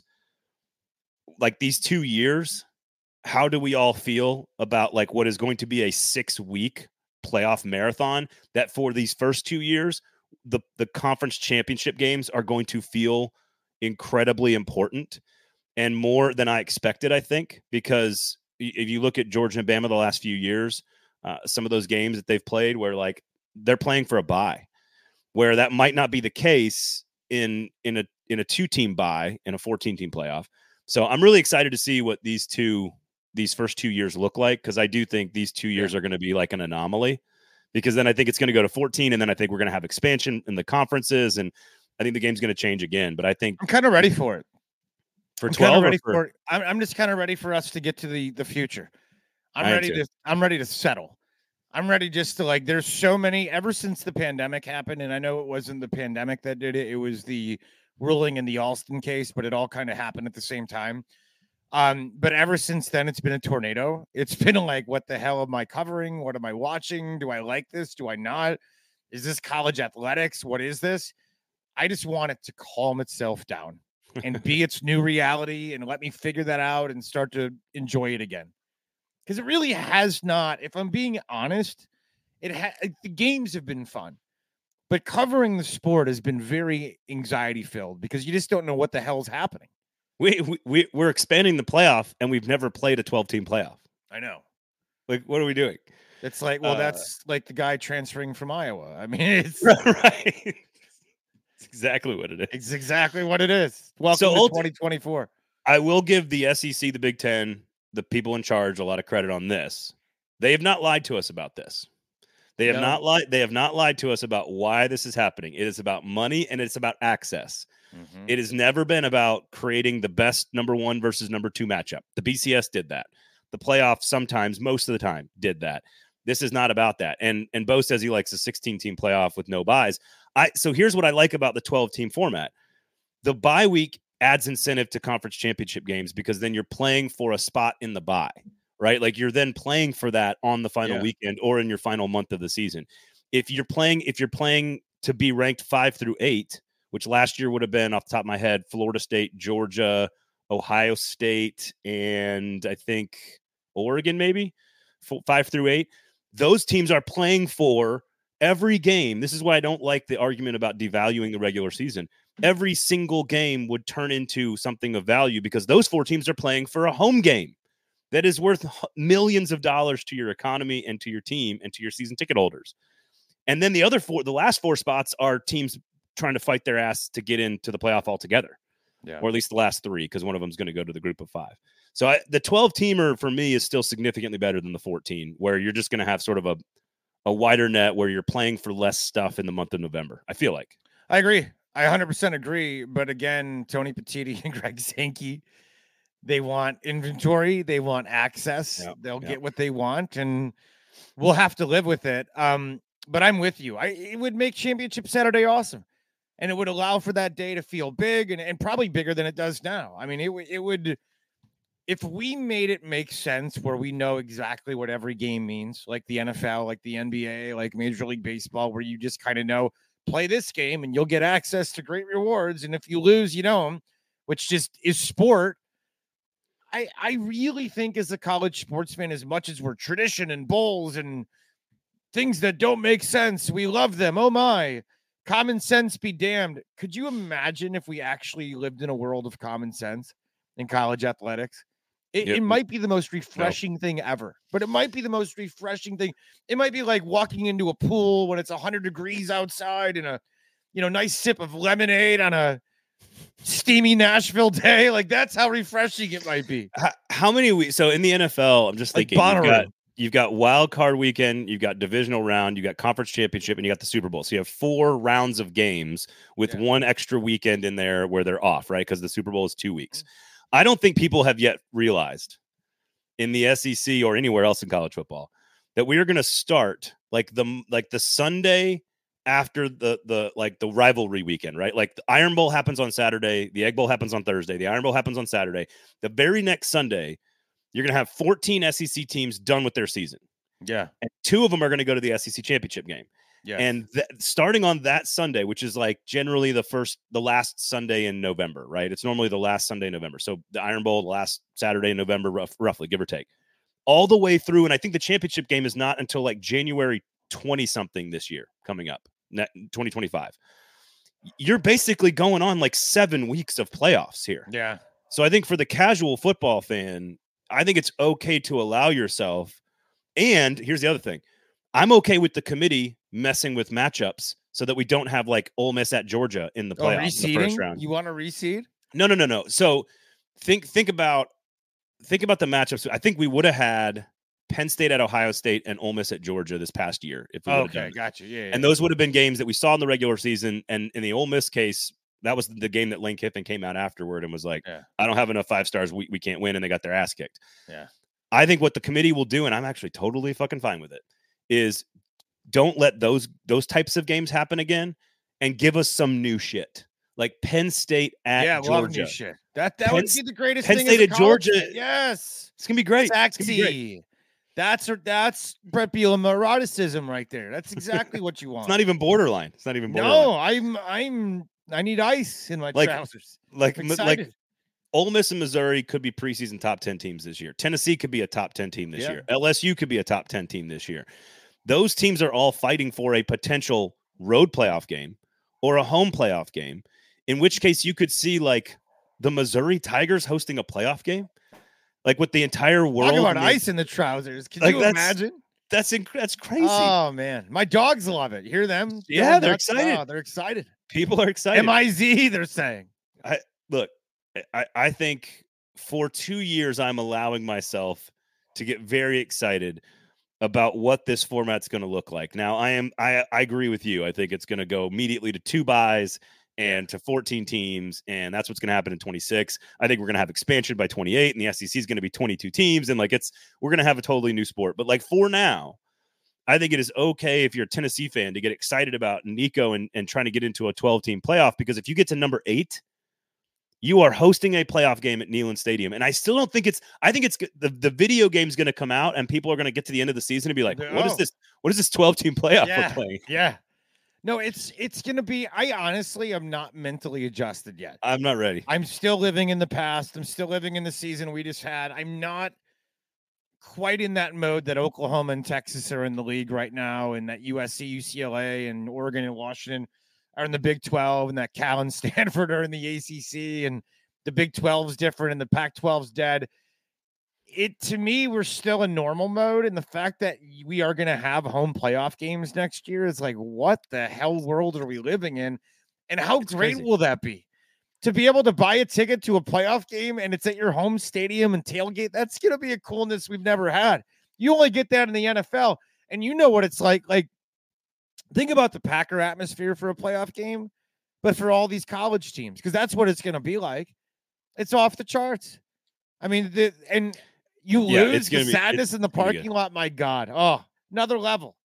like these 2 years, how do we all feel about like what is going to be a 6-week playoff marathon that for these first 2 years, the conference championship games are going to feel incredibly important and more than I expected, I think, because if you look at Georgia and Bama the last few years, some of those games that they've played where like they're playing for a bye, where that might not be the case in a 2-team bye in a 14-team playoff. So I'm really excited to see what these first 2 years look like, because I do think these 2 years are going to be like an anomaly, because then I think it's going to go to 14, and then I think we're going to have expansion in the conferences, and I think the game's going to change again. But I think I'm kind of ready for it. For 12, I'm just kind of ready for us to get to the future. I'm ready to settle. I'm ready just to like, there's so many ever since the pandemic happened. And I know it wasn't the pandemic that did it. It was the ruling in the Alston case, but it all kind of happened at the same time. But ever since then, it's been a tornado. It's been like, what the hell am I covering? What am I watching? Do I like this? Do I not? Is this college athletics? What is this? I just want it to calm itself down and be its new reality and let me figure that out and start to enjoy it again. Because it really has not, if I'm being honest, the games have been fun, but covering the sport has been very anxiety filled because you just don't know what the hell's happening. We're expanding the playoff, and we've never played a 12-team playoff. I know. Like, what are we doing? It's like, well, that's like the guy transferring from Iowa. I mean, it's right. It's exactly what it is. It's exactly what it is. Welcome to 2024. I will give the SEC, the Big Ten, the people in charge a lot of credit on this. They have not lied to us about this. They have not lied. They have not lied to us about why this is happening. It is about money, and it's about access. Mm-hmm. It has never been about creating the best number 1 versus number 2 matchup. The BCS did that. The playoffs sometimes, most of the time, did that. This is not about that. And Bo says he likes a 16-team playoff with no buys. So here's what I like about the 12-team format. The bye week adds incentive to conference championship games because then you're playing for a spot in the bye, right? Like you're then playing for that on the final weekend or in your final month of the season. If you're playing to be ranked 5 through 8, which last year would have been, off the top of my head, Florida State, Georgia, Ohio State, and I think Oregon, maybe 5 through 8. Those teams are playing for every game. This is why I don't like the argument about devaluing the regular season. Every single game would turn into something of value because those 4 teams are playing for a home game that is worth millions of dollars to your economy and to your team and to your season ticket holders. And then the last 4 spots are teams trying to fight their ass to get into the playoff altogether, or at least the last 3, because one of them is going to go to the group of 5. So the 12-teamer for me is still significantly better than the 14, where you're just going to have sort of a wider net where you're playing for less stuff in the month of November. I feel like. I agree. I 100% agree. But again, Tony Petitti and Greg Sankey, they want inventory. They want access. Yep, They'll get what they want, and we'll have to live with it. But I'm with you. It would make Championship Saturday awesome. And it would allow for that day to feel big and probably bigger than it does now. I mean, it would, if we made it make sense where we know exactly what every game means, like the NFL, like the NBA, like Major League Baseball, where you just kind of know, play this game and you'll get access to great rewards. And if you lose, you know them, which just is sport. I really think as a college sports fan, as much as we're tradition and bowls and things that don't make sense, we love them. Oh my. Common sense be damned. Could you imagine if we actually lived in a world of common sense in college athletics? It might be the most refreshing thing ever, but it might be the most refreshing thing. It might be like walking into a pool when it's 100 degrees outside and a, nice sip of lemonade on a steamy Nashville day. Like that's how refreshing it might be. How many weeks? So in the NFL, I'm just thinking you've got wild card weekend, you've got divisional round, you've got conference championship, and you got the Super Bowl. So you have 4 rounds of games with one extra weekend in there where they're off, right? Because the Super Bowl is 2 weeks. I don't think people have yet realized in the SEC or anywhere else in college football that we are going to start like the Sunday after the rivalry weekend, right? Like the Iron Bowl happens on Saturday, the Egg Bowl happens on Thursday, the Iron Bowl happens on Saturday. The very next Sunday, you're going to have 14 SEC teams done with their season. Yeah. And 2 of them are going to go to the SEC championship game. Yes. And starting on that Sunday, which is like generally the last Sunday in November, right? It's normally the last Sunday in November. So the Iron Bowl, the last Saturday in November, roughly, give or take, all the way through. And I think the championship game is not until like January 20 something this year coming up, 2025. You're basically going on like 7 weeks of playoffs here. Yeah. So I think for the casual football fan, I think it's okay to allow yourself. And here's the other thing. I'm okay with the committee messing with matchups so that we don't have like Ole Miss at Georgia in the playoffs in the first round. You want to reseed? No. So think about the matchups. I think we would have had Penn State at Ohio State and Ole Miss at Georgia this past year. If we okay, gotcha. Yeah, and those would have been games that we saw in the regular season. And in the Ole Miss case, that was the game that Lane Kiffin came out afterward and was like, I don't have enough 5 stars. We can't win. And they got their ass kicked. Yeah. I think what the committee will do, and I'm actually totally fucking fine with it, is don't let those types of games happen again and give us some new shit. Like Penn State at Georgia. Love new shit. That would be the greatest Penn thing. Penn State at Georgia. Yes. It's going to be great. Sexy. That's Brett Bielema eroticism right there. That's exactly what you want. It's not even borderline. No, I need ice in my trousers. Like Ole Miss and Missouri could be preseason top 10 teams this year. Tennessee could be a top 10 team this year. LSU could be a top 10 team this year. Those teams are all fighting for a potential road playoff game or a home playoff game, in which case you could see like the Missouri Tigers hosting a playoff game, like with the entire world. Talk about ice in the trousers. Can you imagine? That's crazy. Oh man, my dogs love it. Hear them? Yeah, they're excited. Oh, they're excited. People are excited. MIZ, they're saying. I think for 2 years I'm allowing myself to get very excited about what this format's going to look like. Now I agree with you. I think it's going to go immediately to 2 buys and to 14 teams, and that's what's going to happen in 26. I think we're going to have expansion by 28, and the SEC is going to be 22 teams, and we're going to have a totally new sport. But like for now, I think it is okay if you're a Tennessee fan to get excited about Nico and trying to get into a 12-team playoff, because if you get to number 8, you are hosting a playoff game at Neyland Stadium. And I still don't think I think it's the video game's going to come out and people are going to get to the end of the season and be like, what is this 12-team playoff we're playing? Yeah. No, it's going to be, I honestly am not mentally adjusted yet. I'm not ready. I'm still living in the past. I'm still living in the season we just had. I'm not quite in that mode that Oklahoma and Texas are in the league right now, and that USC, UCLA, and Oregon and Washington are in the Big 12, and that Cal and Stanford are in the ACC, and the Big 12 is different, and the Pac-12 is dead. To me, we're still in normal mode, and the fact that we are going to have home playoff games next year is like, what the hell world are we living in? And how great will that be? To be able to buy a ticket to a playoff game and it's at your home stadium and tailgate, that's going to be a coolness we've never had. You only get that in the NFL, and you know what it's like. Like, think about the Packer atmosphere for a playoff game, but for all these college teams, because that's what it's going to be like. It's off the charts. I mean, you lose the sadness in the parking lot. My God. Oh, another level.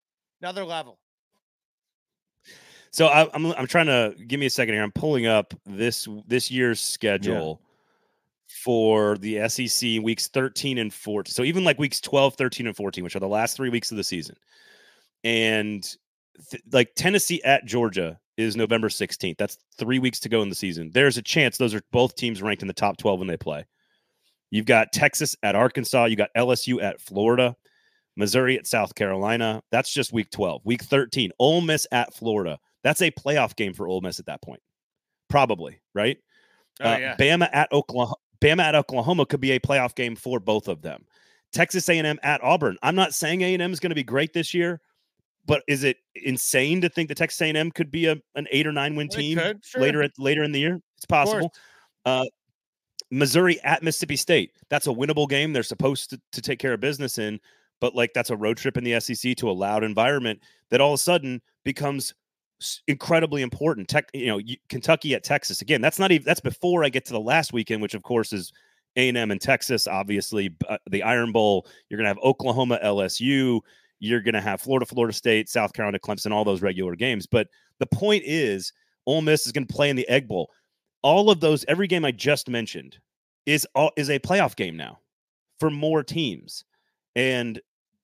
So I'm trying to give me a second here. I'm pulling up this year's schedule for the SEC weeks 13 and 14. So even like weeks 12, 13, and 14, which are the last 3 weeks of the season. And like Tennessee at Georgia is November 16th. That's 3 weeks to go in the season. There's a chance those are both teams ranked in the top 12 when they play. You've got Texas at Arkansas. You got LSU at Florida, Missouri at South Carolina. That's just week 12. Week 13, Ole Miss at Florida. That's a playoff game for Ole Miss at that point. Probably, right? Bama at Oklahoma could be a playoff game for both of them. Texas A&M at Auburn. I'm not saying A&M is going to be great this year, but is it insane to think that Texas A&M could be an 8 or 9 win team later in the year? It's possible. Missouri at Mississippi State. That's a winnable game. They're supposed to take care of business in, but like that's a road trip in the SEC to a loud environment that all of a sudden becomes incredibly important. Kentucky at Texas. Again, that's before I get to the last weekend, which of course is A&M and Texas. Obviously, the Iron Bowl. You're going to have Oklahoma, LSU. You're going to have Florida State, South Carolina, Clemson, all those regular games. But the point is, Ole Miss is going to play in the Egg Bowl. All of those, every game I just mentioned is a playoff game now for more teams. And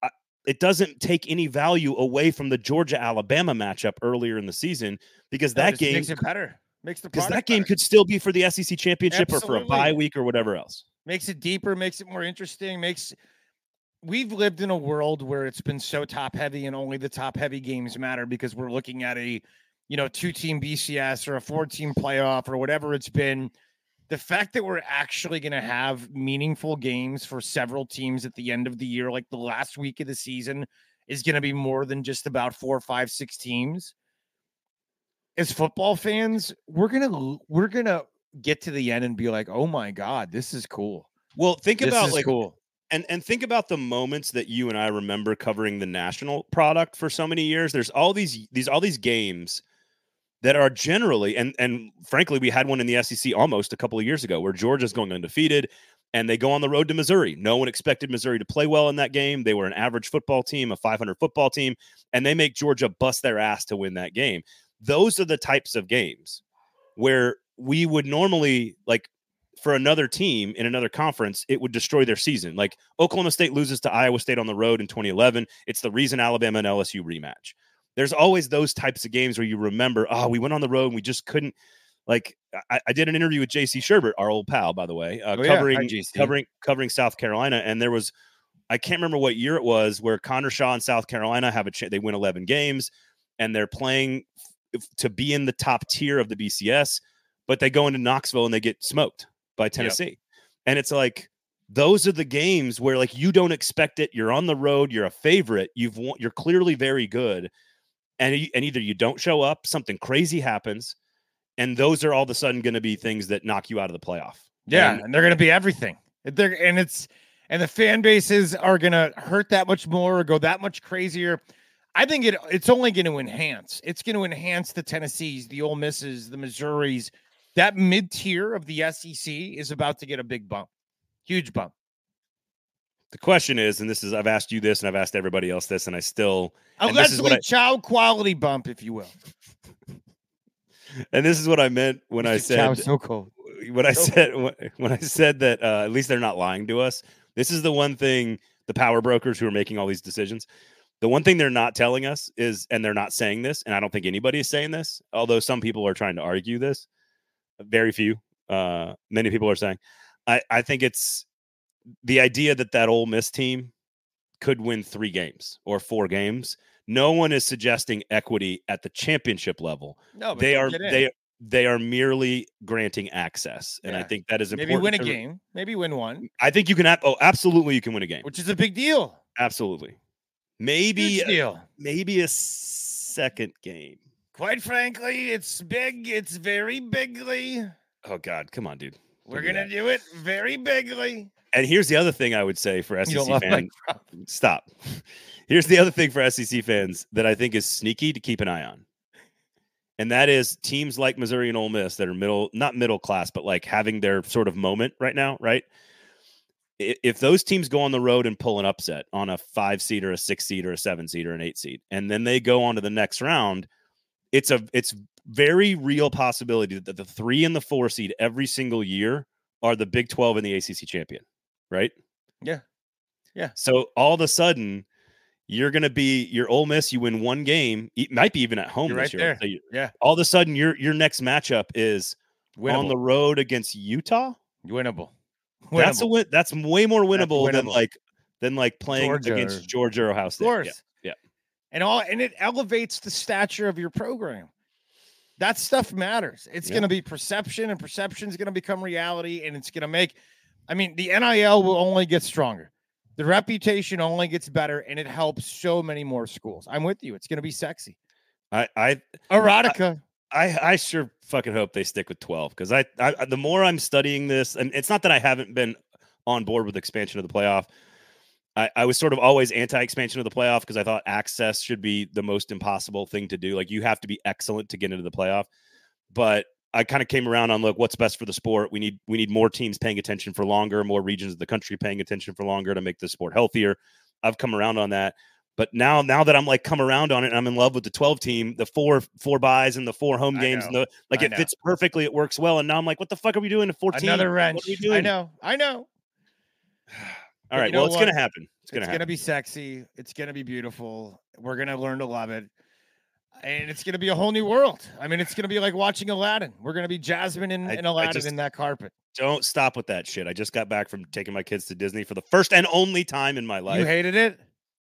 it doesn't take any value away from the Georgia-Alabama matchup earlier in the season, because that game makes it better. Makes the because product that game better. could still be for the SEC championship or for a Absolutely. bye week or whatever else. Makes it deeper, makes it more interesting, we've lived in a world where it's been so top heavy and only the top heavy games matter because we're looking at a, 2-team BCS or a 4-team playoff or whatever it's been. The fact that we're actually going to have meaningful games for several teams at the end of the year, like the last week of the season, is going to be more than just about 4, 5, 6 teams. As football fans, we're gonna get to the end and be like, oh my God, this is cool. Well, think about cool. And think about the moments that you and I remember covering the national product for so many years. There's all these games that are generally, and frankly, we had one in the SEC almost a couple of years ago where Georgia's going undefeated and they go on the road to Missouri. No one expected Missouri to play well in that game. They were an average football team, a 500 football team, and they make Georgia bust their ass to win that game. Those are the types of games where we would normally, like, for another team in another conference, it would destroy their season. Like Oklahoma State loses to Iowa State on the road in 2011. It's the reason Alabama and LSU rematch. There's always those types of games where you remember, we went on the road and we just couldn't. Like I did an interview with JC Sherbert, our old pal, by the way, covering South Carolina. And there was, I can't remember what year it was, where Connor Shaw and South Carolina have they win 11 games and they're playing to be in the top tier of the BCS, but they go into Knoxville and they get smoked by Tennessee. Yep. And it's like, those are the games where, like, you don't expect it. You're on the road. You're a favorite. You're clearly very good. And either you don't show up, something crazy happens, and those are all of a sudden going to be things that knock you out of the playoff. Yeah. And they're going to be everything. And the fan bases are going to hurt that much more or go that much crazier. I think it's only going to enhance. It's going to enhance the Tennessees, the Ole Misses, the Missouris. That mid-tier of the SEC is about to get a big bump. Huge bump. The question is, and I've asked you this and I've asked everybody else this, and I still... Leslie Chow quality bump, if you will. And this is what I meant when I said... Chow's so cold. When I said that at least they're not lying to us. This is the one thing, the power brokers who are making all these decisions, the one thing they're not telling us is, and they're not saying this, and I don't think anybody is saying this, although some people are trying to argue this. Very few. Many people are saying. I think it's the idea that Ole Miss team could win 3 games or 4 games. No one is suggesting equity at the championship level. No, but they are merely granting access, and I think that is important. Maybe win a game. Maybe win one. I think you can. Absolutely, you can win a game, which is a big deal. Absolutely, maybe a second game. Quite frankly, it's big. It's very bigly. Oh God, come on, dude. We're gonna do it very bigly. And here's the other thing I would say for SEC fans. Stop. Here's the other thing for SEC fans that I think is sneaky to keep an eye on. And that is teams like Missouri and Ole Miss that are not middle class, but like having their sort of moment right now, right? If those teams go on the road and pull an upset on a 5 seed or a 6 seed or a 7 seed or an 8 seed, and then they go on to the next round, it's very real possibility that the 3 and the 4 seed every single year are the Big 12 and the ACC champion, right? Yeah. Yeah. So all of a sudden, you're going to be your Ole Miss. You win 1 game, it might be even at home this year. So yeah. All of a sudden, your next matchup is winnable. On the road against Utah. Winnable. That's a win. That's way more winnable than playing against Georgia or Ohio State. Of course. Yeah. And it elevates the stature of your program. That stuff matters. It's going to be perception, and perception is going to become reality, and it's going to make. I mean, the NIL will only get stronger. The reputation only gets better, and it helps so many more schools. I'm with you. It's going to be sexy. Erotica. I sure fucking hope they stick with 12, because I the more I'm studying this, and it's not that I haven't been on board with expansion of the playoff. I was sort of always anti-expansion of the playoff because I thought access should be the most impossible thing to do. Like, you have to be excellent to get into the playoff. But I kind of came around on, look, what's best for the sport. We need more teams paying attention for longer, more regions of the country paying attention for longer to make the sport healthier. I've come around on that. But now that I'm like come around on it, and I'm in love with the 12 team, the four buys and the 4 home games, and it fits perfectly. It works well. And now I'm like, what the fuck are we doing? 14? Another wrench. I know. All right. Well, it's going to happen. It's going to be sexy. It's going to be beautiful. We're going to learn to love it. And it's going to be a whole new world. I mean, it's going to be like watching Aladdin. We're going to be Jasmine and Aladdin in that carpet. Don't stop with that shit. I just got back from taking my kids to Disney for the first and only time in my life. You hated it?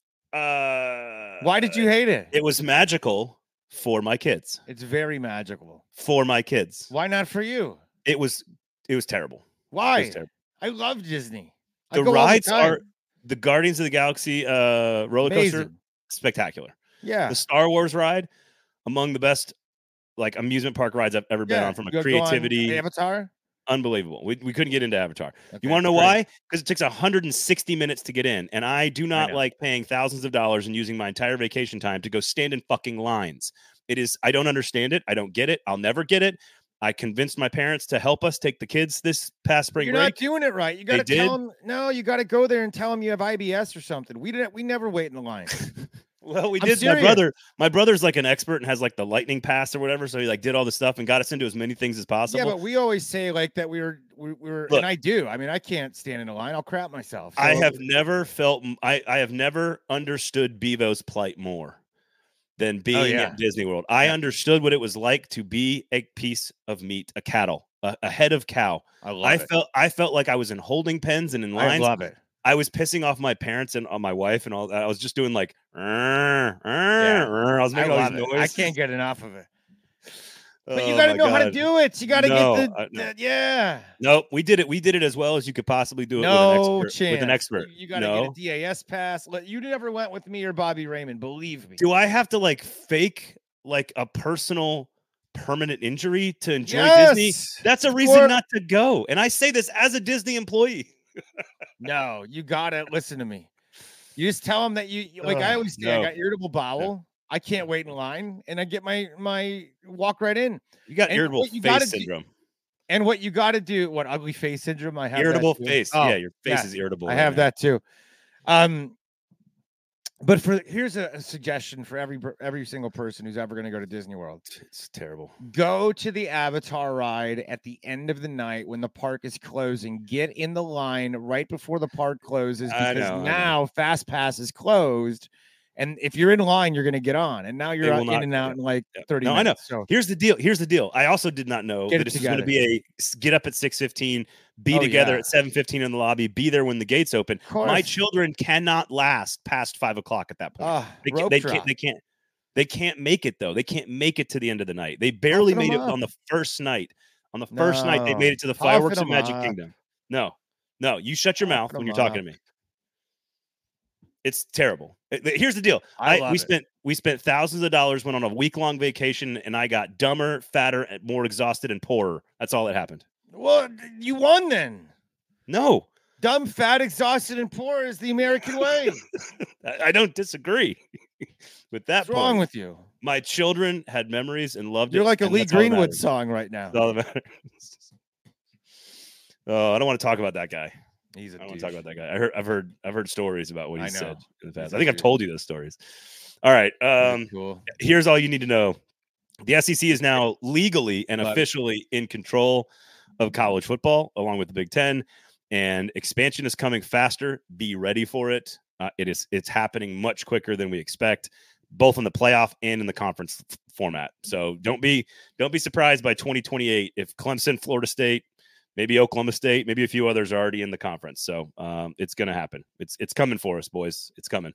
Why did you hate it? It was magical for my kids. It's very magical. For my kids. Why not for you? It was terrible. Why? It was terrible. I love Disney. The rides are the Guardians of the Galaxy roller coaster, spectacular. Yeah. The Star Wars ride, among the best like amusement park rides I've ever been on from a creativity. Avatar? Unbelievable. We couldn't get into Avatar. Okay, you want to know why? Because it takes 160 minutes to get in. And I do not like paying thousands of dollars and using my entire vacation time to go stand in fucking lines. I don't understand it. I don't get it. I'll never get it. I convinced my parents to help us take the kids this past spring break. You're not doing it right. You got to tell them. No, you got to go there and tell them you have IBS or something. We never wait in the line. Well, we did. Serious. My brother's like an expert and has like the lightning pass or whatever. So he like did all this stuff and got us into as many things as possible. Yeah, but we always say like that we were Look, and I do. I mean, I can't stand in a line. I'll crap myself. So. I have never felt. I have never understood Bevo's plight more than being at Disney World. I understood what it was like to be a piece of meat, a cattle, a head of cow. I felt like I was in holding pens and in lines. I love it. I was pissing off my parents and my wife and all that. I was just doing like, I was making all these noises. I can't get enough of it. But you got to know how to do it. You got to get No, we did it. We did it as well as you could possibly do it with an expert. You got to get a DAS pass. You never went with me or Bobby Raymond. Believe me. Do I have to like fake like a personal permanent injury to enjoy Disney? That's a reason not to go. And I say this as a Disney employee. No, you gotta listen to me. You just tell them that you like. I always say I got irritable bowel. I can't wait in line, and I get my walk right in. You got irritable face syndrome. And what you got to do? What ugly face syndrome? I have irritable face. Oh, yeah, your face is irritable. I have that too. But here's a suggestion for every single person who's ever going to go to Disney World. It's terrible. Go to the Avatar ride at the end of the night when the park is closing. Get in the line right before the park closes because now Fast Pass is closed. And if you're in line, you're going to get on. And now you're in and out in like 30 minutes. I know. So here's the deal. I also did not know that this is going to be a get up at 6:15, be together at 7:15 in the lobby, be there when the gates open. My children cannot last past 5 o'clock at that point. They can't make it though. They can't make it to the end of the night. They barely made it on the first night. On the first night, they made it to the fireworks of Magic Kingdom. No, you shut your mouth when you're talking to me. It's terrible. Here's the deal. We spent thousands of dollars, went on a week-long vacation, and I got dumber, fatter, and more exhausted and poorer. That's all that happened. Well, you won then. No. Dumb, fat, exhausted, and poor is the American way. I don't disagree with that. What's wrong with you? My children had memories and loved it. You're like a Lee Greenwood song right now. That's all that matters. Oh, I don't want to talk about that guy. I don't want to talk about that guy. I've heard stories about what he said in the past. I think I've told you those stories. All right. Cool. Here's all you need to know. The SEC is now legally and officially in control of college football, along with the Big Ten, and expansion is coming faster. Be ready for it. It's happening much quicker than we expect, both in the playoff and in the conference format. So don't be surprised by 2028 if Clemson, Florida State, maybe Oklahoma State, maybe a few others are already in the conference. So it's going to happen. It's coming for us, boys. It's coming.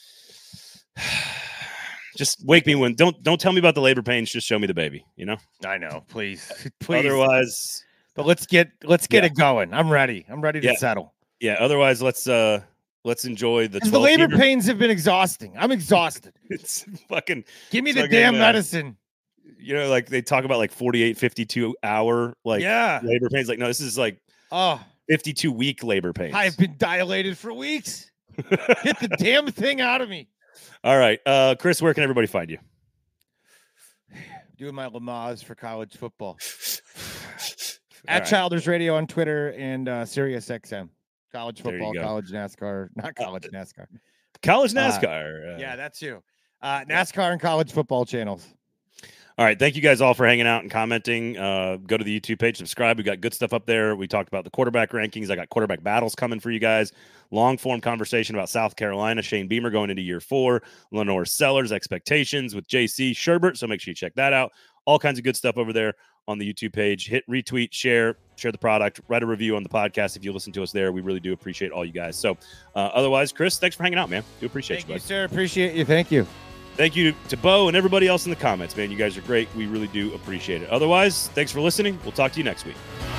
Just wake me when don't tell me about the labor pains. Just show me the baby. You know. I know. Please. Otherwise, but let's get it going. I'm ready. I'm ready to settle. Yeah. Otherwise, let's enjoy the. The labor pains have been exhausting. I'm exhausted. It's fucking. Give me the damn medicine. You know, like they talk about like 48, 52 hour labor pains. Like, no, this is like 52 week labor pains. I've been dilated for weeks. Get the damn thing out of me. All right. Chris, where can everybody find you? Doing my Lamaze for college football. At Childers Radio on Twitter and Sirius XM. College football, college NASCAR. Not college NASCAR. College NASCAR. Yeah, that's you. NASCAR and college football channels. All right. Thank you guys all for hanging out and commenting. Go to the YouTube page, subscribe. We got good stuff up there. We talked about the quarterback rankings. I got quarterback battles coming for you guys. Long form conversation about South Carolina, Shane Beamer going into year 4, Lenore Sellers expectations with JC Sherbert. So make sure you check that out. All kinds of good stuff over there on the YouTube page. Hit retweet, share the product, write a review on the podcast if you listen to us there. We really do appreciate all you guys. So otherwise, Chris, thanks for hanging out, man. Do appreciate Thank you, you, bud. sir. Appreciate you. Thank you. Thank you to Bo and everybody else in the comments, man. You guys are great. We really do appreciate it. Otherwise, thanks for listening. We'll talk to you next week.